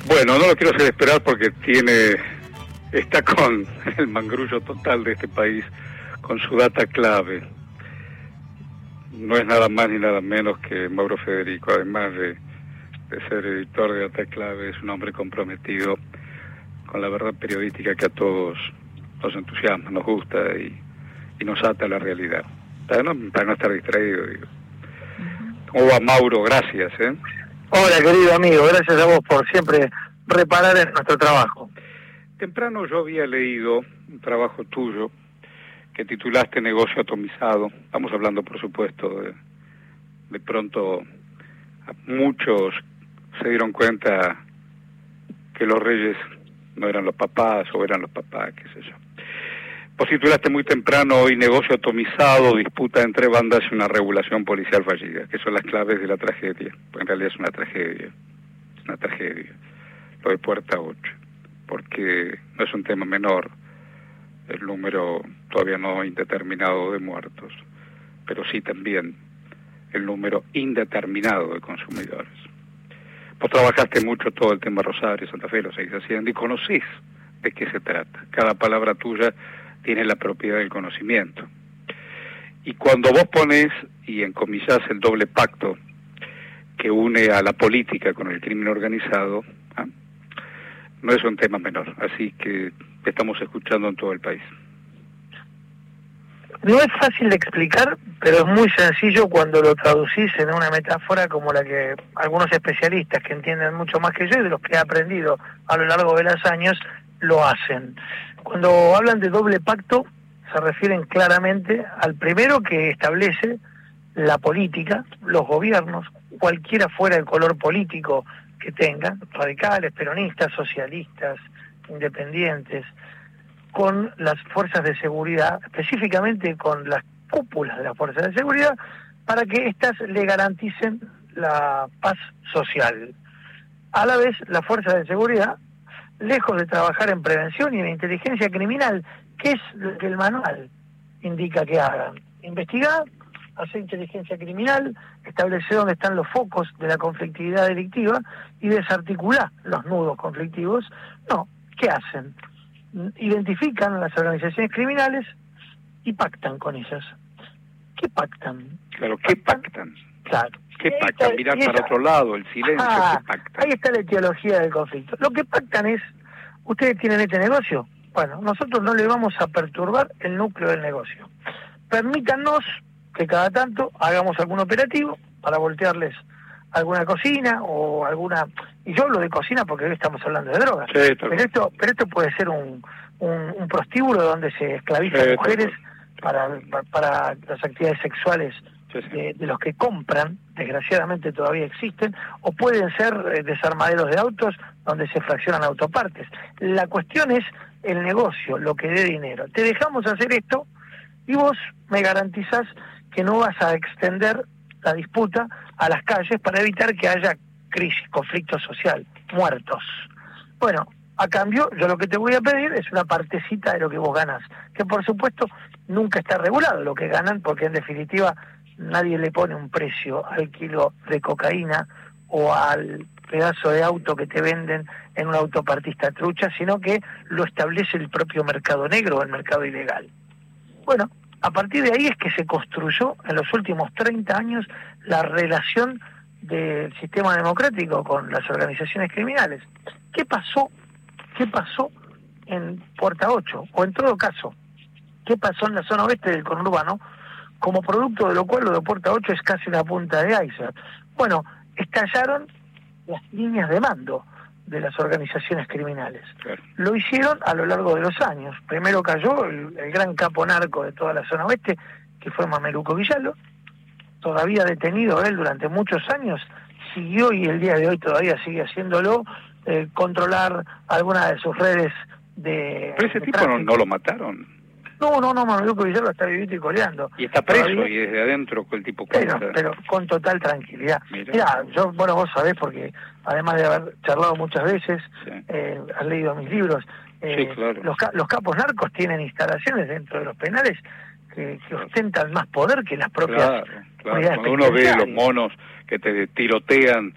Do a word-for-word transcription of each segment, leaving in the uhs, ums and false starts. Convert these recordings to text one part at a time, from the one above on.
Bueno, no lo quiero hacer esperar porque tiene está con el mangrullo total de este país, con su data clave. No es nada más ni nada menos que Mauro Federico, además de, de ser editor de data clave, es un hombre comprometido con la verdad periodística que a todos nos entusiasma, nos gusta y, y nos ata a la realidad. Para no, para no estar distraído, digo. ¿Cómo va, Mauro? Gracias, ¿eh? Hola, querido amigo, gracias a vos por siempre reparar en nuestro trabajo. Temprano yo había leído un trabajo tuyo que titulaste Negocio Atomizado. Estamos hablando, por supuesto, de, de pronto muchos se dieron cuenta que los reyes no eran los papás o eran los papás, qué sé yo. Vos titulaste muy temprano hoy Negocio Atomizado, disputa entre bandas y una regulación policial fallida, que son las claves de la tragedia. Pues en realidad es una tragedia, es una tragedia, lo de Puerta ocho, porque no es un tema menor el número todavía no indeterminado de muertos, pero sí también el número indeterminado de consumidores. Vos trabajaste mucho todo el tema Rosario, Santa Fe, lo seguís haciendo y conocés de qué se trata. Cada palabra tuya tiene la propiedad del conocimiento. Y cuando vos pones y encomillás el doble pacto que une a la política con el crimen organizado, ¿eh? no es un tema menor, así que estamos escuchando en todo el país. No es fácil de explicar, pero es muy sencillo cuando lo traducís en una metáfora como la que algunos especialistas que entienden mucho más que yo y de los que he aprendido a lo largo de los años lo hacen. Cuando hablan de doble pacto se refieren claramente al primero que establece la política, los gobiernos, cualquiera fuera el color político que tengan, radicales, peronistas, socialistas, independientes, con las fuerzas de seguridad, específicamente con las cúpulas de las fuerzas de seguridad, para que éstas le garanticen la paz social. A la vez, las fuerzas de seguridad, lejos de trabajar en prevención y en inteligencia criminal, que es lo que el manual indica que hagan, investigar, hacer inteligencia criminal, establecer dónde están los focos de la conflictividad delictiva y desarticular los nudos conflictivos. No, ¿qué hacen? Identifican las organizaciones criminales y pactan con ellas. ¿Qué pactan? Claro, ¿qué pactan? Claro. ¿Qué pactan? Mirar para esa... otro lado, el silencio, ah, ¿qué pactan? Ahí está la etiología del conflicto. Lo que pactan es, ¿ustedes tienen este negocio? Bueno, nosotros no le vamos a perturbar el núcleo del negocio. Permítanos que cada tanto hagamos algún operativo para voltearles alguna cocina o alguna... Y yo hablo de cocina porque hoy estamos hablando de drogas. Sí, pero esto pero esto puede ser un, un, un prostíbulo donde se esclavizan sí, mujeres para, para, para las actividades sexuales sí, sí. De, de los que compran, desgraciadamente todavía existen, o pueden ser eh, desarmaderos de autos donde se fraccionan autopartes. La cuestión es el negocio, lo que dé dinero. Te dejamos hacer esto y vos me garantizás que no vas a extender la disputa a las calles para evitar que haya crisis, conflicto social, muertos. Bueno, a cambio, yo lo que te voy a pedir es una partecita de lo que vos ganás, que por supuesto nunca está regulado lo que ganan, porque en definitiva nadie le pone un precio al kilo de cocaína o al pedazo de auto que te venden en un autopartista trucha, sino que lo establece el propio mercado negro o el mercado ilegal. Bueno, a partir de ahí es que se construyó en los últimos treinta años la relación del sistema democrático con las organizaciones criminales. ¿Qué pasó? ¿Qué pasó en Puerta ocho? O en todo caso, ¿qué pasó en la zona oeste del conurbano? Como producto de lo cual lo de Puerta ocho es casi una punta de iceberg. Bueno, estallaron las líneas de mando de las organizaciones criminales. Claro. Lo hicieron a lo largo de los años. Primero cayó el, el gran capo narco de toda la zona oeste, que fue Mameluco Villalba, todavía detenido él durante muchos años, siguió y el día de hoy todavía sigue haciéndolo, eh, controlar algunas de sus redes de... Pero ese de tipo no, no lo mataron. No, no, no, Mameluco Villalba está vivito y coleando. Y está preso todavía, y desde adentro con el tipo pero, pero con total tranquilidad. Mira. Mirá, yo, bueno, vos sabés porque además de haber charlado muchas veces, sí. eh, has leído mis libros, eh, sí, claro. los, los capos narcos tienen instalaciones dentro de los penales que, que ostentan más poder que las propias claro, claro. Cuando uno ve los monos que te tirotean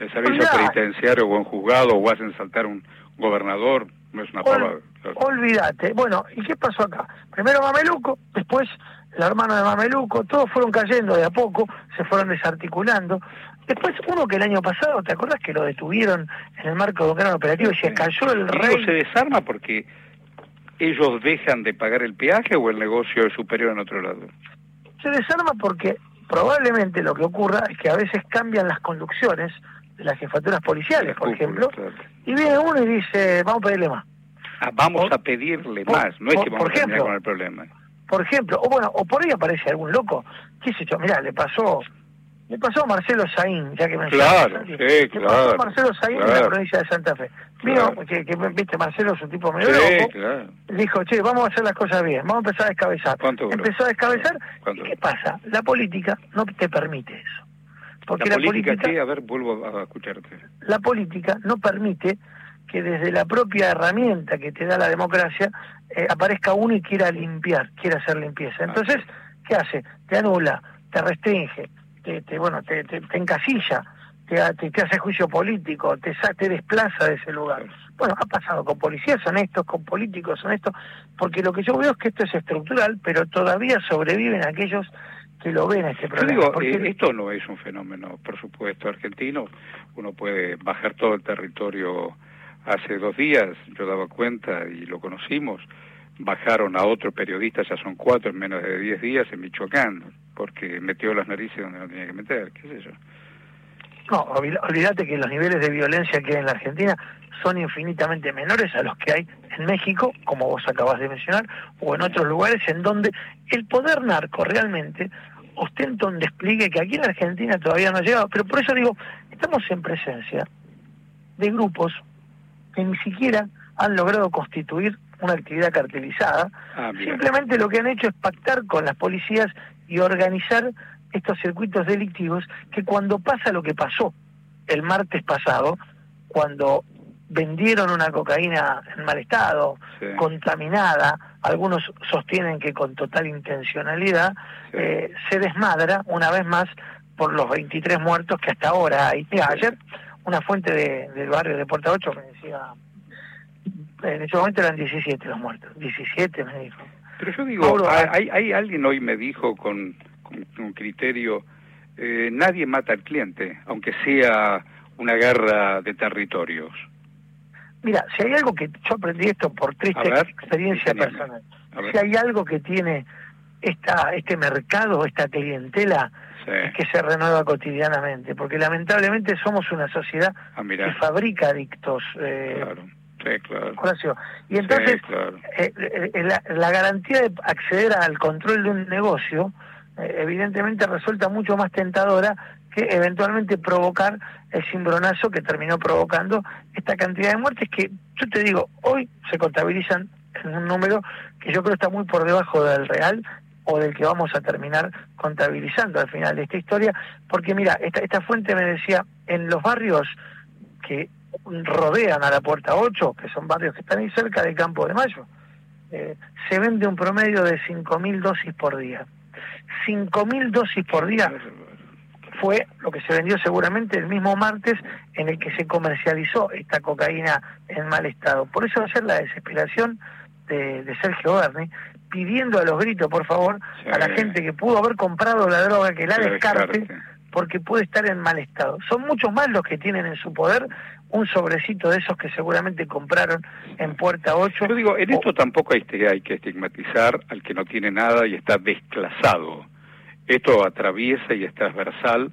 El servicio penitenciario o en juzgado o hacen saltar un gobernador, no es una pava. Ol, olvídate. Bueno, ¿y qué pasó acá? Primero Mameluco, después la hermana de Mameluco, todos fueron cayendo de a poco, se fueron desarticulando. Después uno que el año pasado, ¿te acordás que lo detuvieron en el marco de un gran operativo y se cayó el rey? ¿Digo, se desarma porque ellos dejan de pagar el peaje o el negocio es superior en otro lado? Se desarma porque probablemente lo que ocurra es que a veces cambian las conducciones de las jefaturas policiales, por ejemplo, claro. Y viene uno y dice, vamos a pedirle más. Ah, vamos por, a pedirle por, más, no es por, que vamos a terminar con el problema. Por ejemplo, o bueno, o por ahí aparece algún loco, qué sé yo, mirá, le pasó... Le pasó a Marcelo Saín, ya que me Claro, sí, le claro. pasó a Marcelo Saín claro. en la provincia de Santa Fe. Vino, claro. que, que viste, Marcelo es un tipo medio sí, loco, claro. dijo, che, vamos a hacer las cosas bien, vamos a empezar a descabezar. Empezó a descabezar, ¿y qué pasa? La política no te permite eso. Porque ¿La, la política, política qué? A ver, vuelvo a escucharte. La política no permite que desde la propia herramienta que te da la democracia eh, aparezca uno y quiera limpiar, quiera hacer limpieza. Entonces, ¿qué hace? Te anula, te restringe, te, te bueno, te, te, te encasilla, te, te, te hace juicio político, te, te desplaza de ese lugar. Bueno, ha pasado con policías honestos, con políticos honestos, porque lo que yo veo es que esto es estructural, pero todavía sobreviven aquellos que lo ven este problema. Yo digo, porque... eh, esto no es un fenómeno, por supuesto, argentino. Uno puede bajar todo el territorio. Hace dos días, yo daba cuenta y lo conocimos, bajaron a otro periodista, ya son cuatro en menos de diez días en Michoacán, porque metió las narices donde no tenía que meter, qué sé yo. No, olvídate que los niveles de violencia que hay en la Argentina son infinitamente menores a los que hay en México, como vos acabas de mencionar, o en otros lugares en donde el poder narco realmente ostenta un despliegue que aquí en Argentina todavía no ha llegado. Pero por eso digo, estamos en presencia de grupos que ni siquiera han logrado constituir una actividad cartelizada. Ah, simplemente lo que han hecho es pactar con las policías y organizar estos circuitos delictivos que cuando pasa lo que pasó el martes pasado, cuando vendieron una cocaína en mal estado, sí. contaminada, algunos sostienen que con total intencionalidad, sí. eh, se desmadra una vez más por los veintitrés muertos que hasta ahora hay. Mira, sí. ayer una fuente de, del barrio de Puerta ocho me decía, en ese momento eran diecisiete los muertos, diecisiete me dijo. Pero yo digo, Mauro, hay, hay alguien hoy me dijo con, con un criterio, eh, nadie mata al cliente, aunque sea una guerra de territorios. Mira, si hay algo que yo aprendí esto por triste ver, experiencia personal, si hay algo que tiene esta este mercado, esta clientela, sí. es que se renueva cotidianamente, porque lamentablemente somos una sociedad ah, que fabrica adictos. Eh, claro. Sí, claro. Horacio. Y entonces, sí, claro. eh, eh, la, la garantía de acceder al control de un negocio, eh, evidentemente resulta mucho más tentadora que eventualmente provocar el cimbronazo que terminó provocando esta cantidad de muertes que, yo te digo, hoy se contabilizan en un número que yo creo está muy por debajo del real o del que vamos a terminar contabilizando al final de esta historia, porque mira, esta, esta fuente me decía, en los barrios que rodean a la Puerta ocho, que son barrios que están ahí cerca del Campo de Mayo, eh, se vende un promedio de cinco mil dosis por día. cinco mil dosis por día fue lo que se vendió seguramente el mismo martes en el que se comercializó esta cocaína en mal estado. Por eso ayer la desesperación de, de Sergio Berni, pidiendo a los gritos, por favor, sí. a la gente que pudo haber comprado la droga, que la sí, descarte, descarte, porque puede estar en mal estado. Son muchos más los que tienen en su poder un sobrecito de esos que seguramente compraron en Puerta ocho. Yo digo, en esto o... tampoco hay, hay que estigmatizar al que no tiene nada y está desclasado. Esto atraviesa y es transversal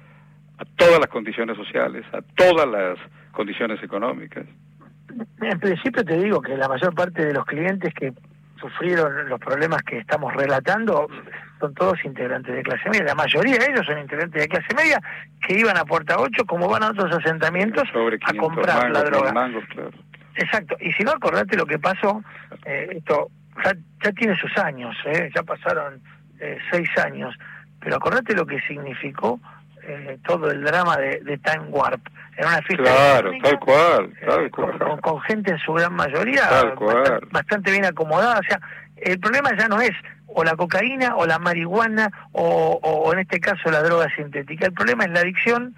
a todas las condiciones sociales, a todas las condiciones económicas. En principio te digo que la mayor parte de los clientes que sufrieron los problemas que estamos relatando son todos integrantes de clase media. La mayoría de ellos son integrantes de clase media que iban a Puerta ocho como van a otros asentamientos a comprar mangos, la droga. Mangos, claro. Exacto. Y si no, acordate lo que pasó, eh, esto ya, ya tiene sus años, eh, ya pasaron eh, seis años, pero acordate lo que significó eh, todo el drama de, de Time Warp. Era una fiesta claro, tal cual, tal eh, cual. Con, con gente en su gran mayoría bastante, bastante bien acomodada. O sea, el problema ya no es o la cocaína o la marihuana o, o en este caso la droga sintética. El problema es la adicción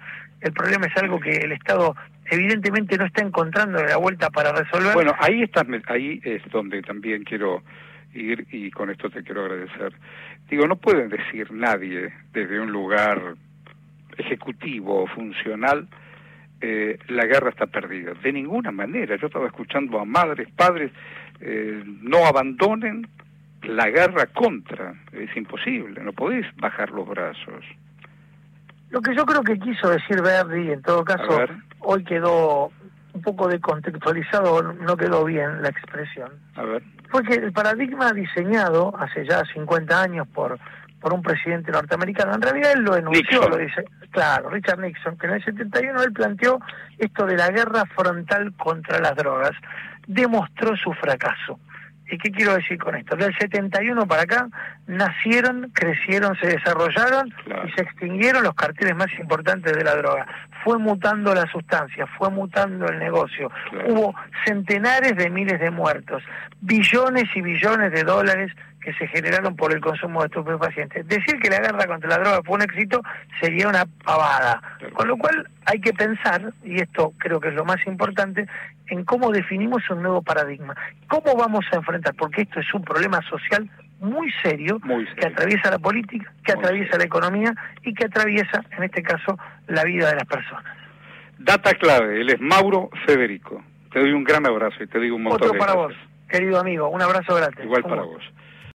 el problema es algo que el Estado evidentemente no está encontrando la vuelta para resolver. Bueno, ahí está, ahí es donde también quiero ir, y con esto te quiero agradecer. Digo, no pueden decir nadie desde un lugar ejecutivo o funcional, eh, la guerra está perdida. De ninguna manera. Yo estaba escuchando a madres, padres, eh, no abandonen la guerra contra. Es imposible, no podés bajar los brazos. Lo que yo creo que quiso decir Verdi, en todo caso, hoy quedó un poco descontextualizado, no quedó bien la expresión. A ver. Fue que el paradigma diseñado hace ya cincuenta años por por un presidente norteamericano, en realidad él lo enunció, Nixon. lo dice, claro, Richard Nixon, que en el setenta y uno él planteó esto de la guerra frontal contra las drogas, demostró su fracaso. ¿Y qué quiero decir con esto? Del setenta y uno para acá nacieron, crecieron, se desarrollaron claro. y se extinguieron los carteles más importantes de la droga. Fue mutando la sustancia, fue mutando el negocio. Claro. Hubo centenares de miles de muertos, billones y billones de dólares que se generaron por el consumo de estupefacientes. Decir que la guerra contra la droga fue un éxito sería una pavada. Claro. Con lo cual hay que pensar, y esto creo que es lo más importante, en cómo definimos un nuevo paradigma. ¿Cómo vamos a enfrentar? Porque esto es un problema social muy serio, muy serio. que atraviesa la política, que muy atraviesa serio. la economía y que atraviesa, en este caso, la vida de las personas. Data clave, él es Mauro Federico. Te doy un gran abrazo y te digo un montón Otro de para gracias. vos, querido amigo, un abrazo grande. Igual para vos.